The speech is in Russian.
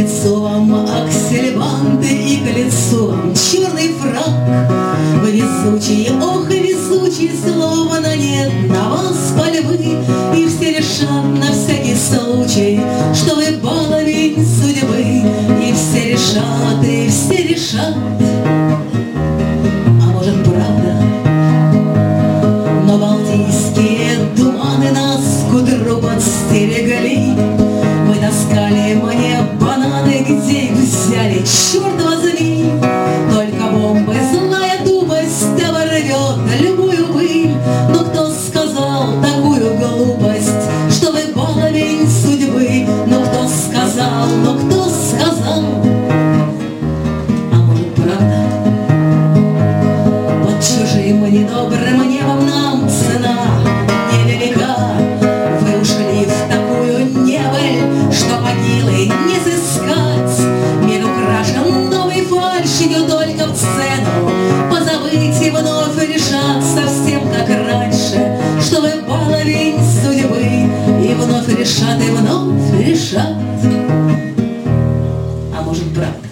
лицо вам аксельбанты и колесо вам черный фрак. Вы везучие, ох и везучие, словно нет на вас пальбы. И все решат на всякий случай, что вы баловень судьбы. И все решат, а может правда, но балтийские туманы нас к утру подстерегли. Вы таскали мне бананы, где их взяли, черт возьми. Только бомбы, злая тупость оборвет любую пыль. Но кто сказал такую глупость, что вы баловень судьбы? Но кто сказал, а может правда, под чужим недобрым небом нам цена невелика. Вы ушли в такую неволь, что могилы не сыскать. Мир украшен новой фальшью только в цену позабыть и вновь решат совсем как раньше, что вы баловень судьбы. И вновь решат, а может правда.